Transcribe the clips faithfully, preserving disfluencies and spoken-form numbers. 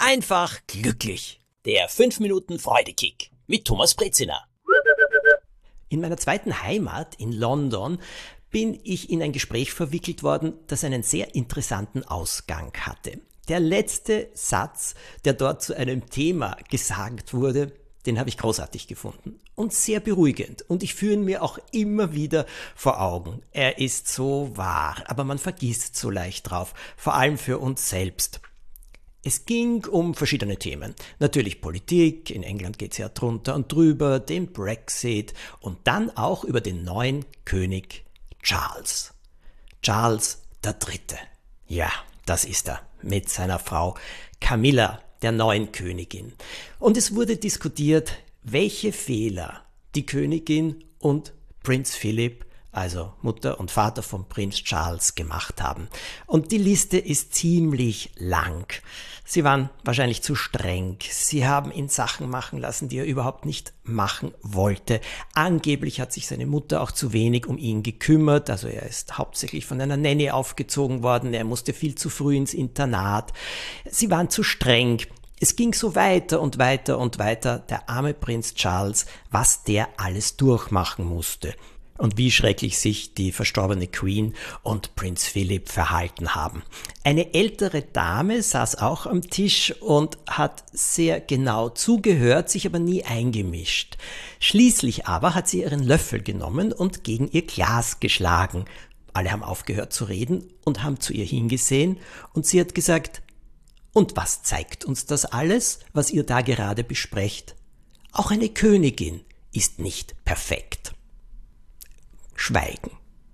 einfach glücklich. Der fünf Minuten Freudekick mit Thomas Brezina. In meiner zweiten Heimat in London bin ich in ein Gespräch verwickelt worden, das einen sehr interessanten Ausgang hatte. Der letzte Satz, der dort zu einem Thema gesagt wurde, den habe ich großartig gefunden und sehr beruhigend. Und ich führe ihn mir auch immer wieder vor Augen. Er ist so wahr, aber man vergisst so leicht drauf, vor allem für uns selbst. Es ging um verschiedene Themen. Natürlich Politik, in England geht es ja drunter und drüber, den Brexit und dann auch über den neuen König Charles. Charles der Dritte. Ja, das ist er, mit seiner Frau Camilla, der neuen Königin. Und es wurde diskutiert, welche Fehler die Königin und Prinz Philipp, also Mutter und Vater von Prinz Charles, gemacht haben. Und die Liste ist ziemlich lang. Sie waren wahrscheinlich zu streng. Sie haben ihn Sachen machen lassen, die er überhaupt nicht machen wollte. Angeblich hat sich seine Mutter auch zu wenig um ihn gekümmert. Also er ist hauptsächlich von einer Nanny aufgezogen worden. Er musste viel zu früh ins Internat. Sie waren zu streng. Es ging so weiter und weiter und weiter. Der arme Prinz Charles, was der alles durchmachen musste. Und wie schrecklich sich die verstorbene Queen und Prinz Philipp verhalten haben. Eine ältere Dame saß auch am Tisch und hat sehr genau zugehört, sich aber nie eingemischt. Schließlich aber hat sie ihren Löffel genommen und gegen ihr Glas geschlagen. Alle haben aufgehört zu reden und haben zu ihr hingesehen und sie hat gesagt: Und was zeigt uns das alles, was ihr da gerade besprecht? Auch eine Königin ist nicht perfekt. Schweigen.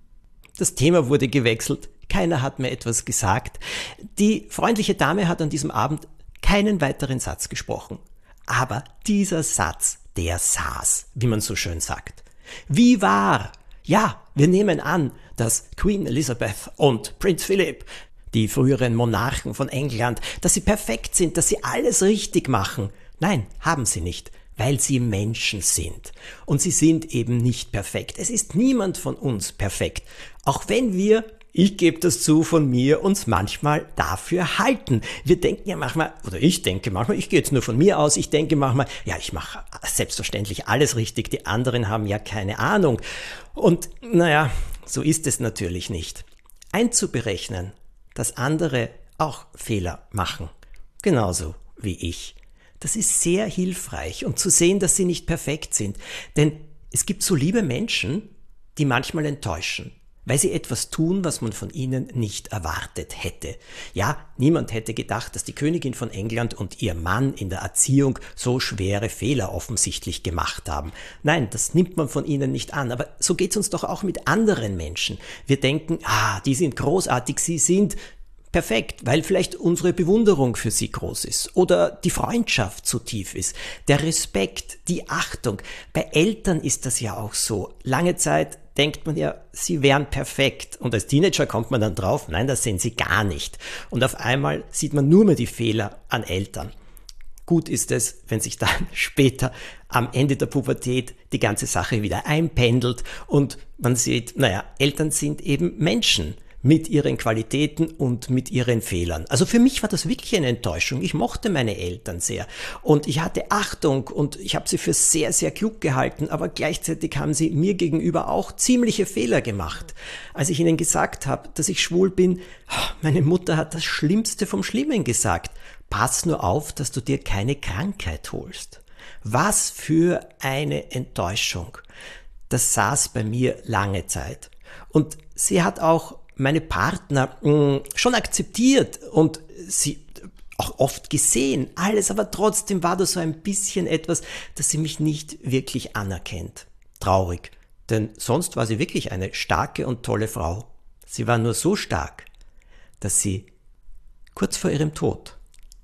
Das Thema wurde gewechselt, keiner hat mir etwas gesagt. Die freundliche Dame hat an diesem Abend keinen weiteren Satz gesprochen. Aber dieser Satz, der saß, wie man so schön sagt. Wie wahr? Ja, wir nehmen an, dass Queen Elizabeth und Prinz Philipp, die früheren Monarchen von England, dass sie perfekt sind, dass sie alles richtig machen. Nein, haben sie nicht. Weil sie Menschen sind. Und sie sind eben nicht perfekt. Es ist niemand von uns perfekt. Auch wenn wir, ich gebe das zu von mir, uns manchmal dafür halten. Wir denken ja manchmal, oder ich denke manchmal, ich gehe jetzt nur von mir aus, ich denke manchmal, ja, ich mache selbstverständlich alles richtig, die anderen haben ja keine Ahnung. Und naja, so ist es natürlich nicht. Einzuberechnen, dass andere auch Fehler machen. Genauso wie ich. Das ist sehr hilfreich und zu sehen, dass sie nicht perfekt sind. Denn es gibt so liebe Menschen, die manchmal enttäuschen, weil sie etwas tun, was man von ihnen nicht erwartet hätte. Ja, niemand hätte gedacht, dass die Königin von England und ihr Mann in der Erziehung so schwere Fehler offensichtlich gemacht haben. Nein, das nimmt man von ihnen nicht an. Aber so geht's uns doch auch mit anderen Menschen. Wir denken, ah, die sind großartig, sie sind perfekt, weil vielleicht unsere Bewunderung für sie groß ist oder die Freundschaft so tief ist, der Respekt, die Achtung. Bei Eltern ist das ja auch so. Lange Zeit denkt man ja, sie wären perfekt und als Teenager kommt man dann drauf, nein, das sind sie gar nicht. Und auf einmal sieht man nur mehr die Fehler an Eltern. Gut ist es, wenn sich dann später am Ende der Pubertät die ganze Sache wieder einpendelt und man sieht, naja, Eltern sind eben Menschen mit ihren Qualitäten und mit ihren Fehlern. Also für mich war das wirklich eine Enttäuschung. Ich mochte meine Eltern sehr und ich hatte Achtung und ich habe sie für sehr, sehr klug gehalten, aber gleichzeitig haben sie mir gegenüber auch ziemliche Fehler gemacht. Als ich ihnen gesagt habe, dass ich schwul bin, meine Mutter hat das Schlimmste vom Schlimmen gesagt. Pass nur auf, dass du dir keine Krankheit holst. Was für eine Enttäuschung. Das saß bei mir lange Zeit. Und sie hat auch meine Partner mh, schon akzeptiert und sie auch oft gesehen, alles, aber trotzdem war da so ein bisschen etwas, dass sie mich nicht wirklich anerkennt. Traurig, denn sonst war sie wirklich eine starke und tolle Frau. Sie war nur so stark, dass sie kurz vor ihrem Tod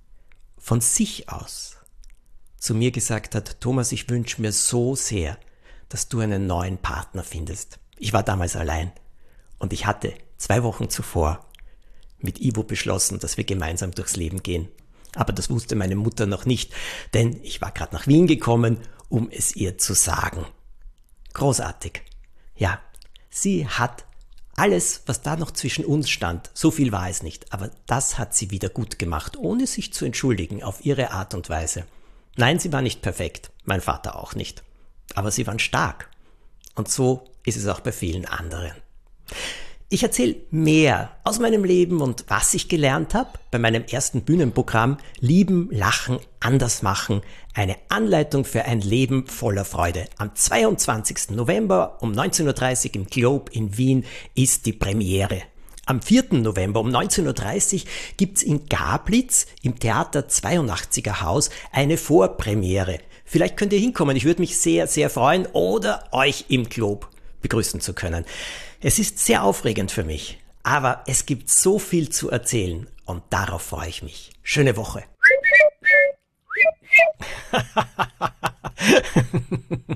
von sich aus zu mir gesagt hat: Thomas, ich wünsche mir so sehr, dass du einen neuen Partner findest. Ich war damals allein und ich hatte zwei Wochen zuvor mit Ivo beschlossen, dass wir gemeinsam durchs Leben gehen. Aber das wusste meine Mutter noch nicht, denn ich war gerade nach Wien gekommen, um es ihr zu sagen. Großartig. Ja, sie hat Alles, was da noch zwischen uns stand, so viel war es nicht, aber das hat sie wieder gut gemacht, ohne sich zu entschuldigen, auf ihre Art und Weise. Nein, sie war nicht perfekt, mein Vater auch nicht, aber sie waren stark. Und so ist es auch bei vielen anderen. Ich erzähle mehr aus meinem Leben und was ich gelernt habe bei meinem ersten Bühnenprogramm Lieben, Lachen, Anders machen. Eine Anleitung für ein Leben voller Freude. Am zweiundzwanzigsten November um neunzehn Uhr dreißig im Globe in Wien ist die Premiere. Am vierten November um neunzehn Uhr dreißig gibt's in Gablitz im Theater zweiundachtziger Haus eine Vorpremiere. Vielleicht könnt ihr hinkommen, ich würde mich sehr, sehr freuen, oder euch im Globe begrüßen zu können. Es ist sehr aufregend für mich, aber es gibt so viel zu erzählen und darauf freue ich mich. Schöne Woche.